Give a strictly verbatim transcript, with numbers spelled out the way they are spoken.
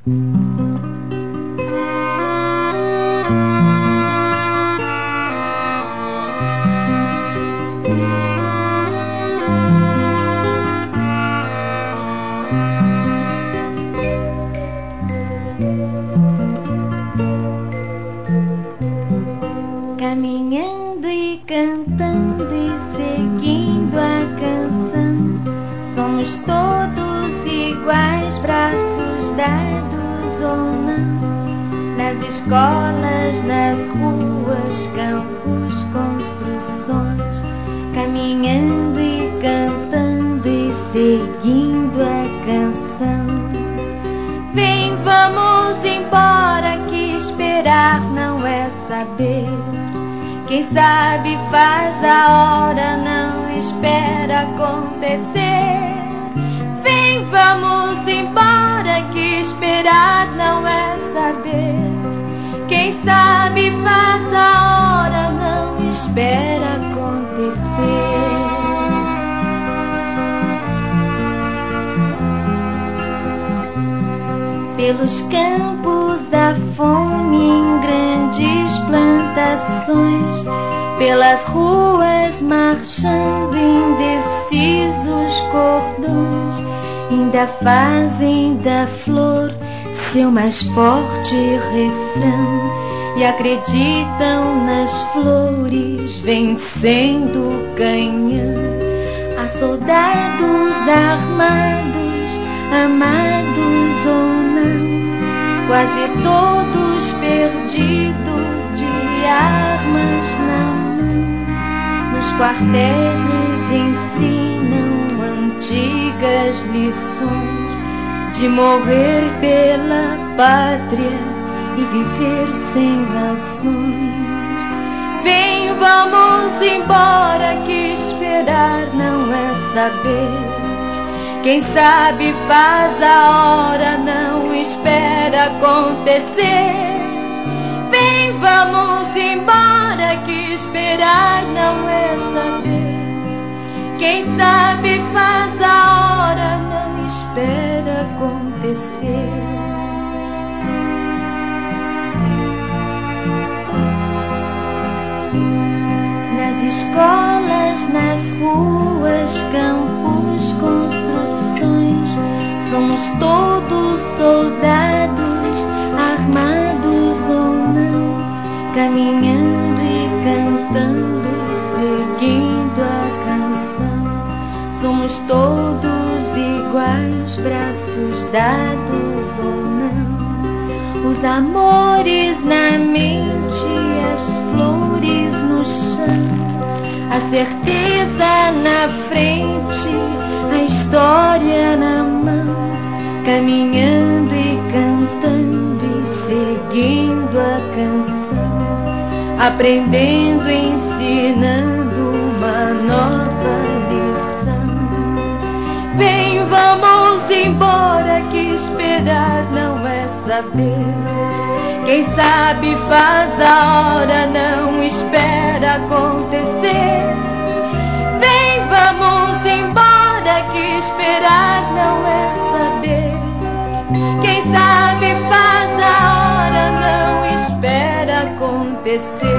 Caminhando e cantando e seguindo a canção, somos todos iguais, braços dados ou não. Nas escolas, nas ruas, campos, construções, caminhando e cantando e seguindo a canção. Vem, vamos embora, que esperar não é saber. Quem sabe faz a hora, não espera acontecer. Vem, vamos embora, que esperar não é saber. Quem sabe faz a hora, não espera acontecer. Pelos campos a fome em grandes plantações, pelas ruas marchando indecisos cordões, ainda fazem da flor seu mais forte refrão e acreditam nas flores vencendo o canhão. Há soldados armados, amados ou não, quase todos perdidos de armas na mão. Nos quartéis lhes ensinam antigas lições de morrer pela pátria e viver sem razões. Vem, vamos embora, que esperar não é saber. Quem sabe faz a hora, não espera acontecer. Vem, vamos embora, que esperar não é saber. Quem sabe faz a hora, não espera acontecer. Nas escolas, nas ruas, campos, construções, somos todos soldados, armados ou não, caminhando e cantando, seguindo a canção. Somos todos iguais, braços dados ou não. Os amores na mente, as flores no chão, a certeza na frente, a história na mão, caminhando e cantando e seguindo a canção, aprendendo, ensinando uma nova lição. Vem, vamos embora, que esperar não é saber. Quem sabe faz a hora, não espera acontecer. Vem, vamos embora, que esperar não é saber. Quem sabe faz a hora, não espera acontecer.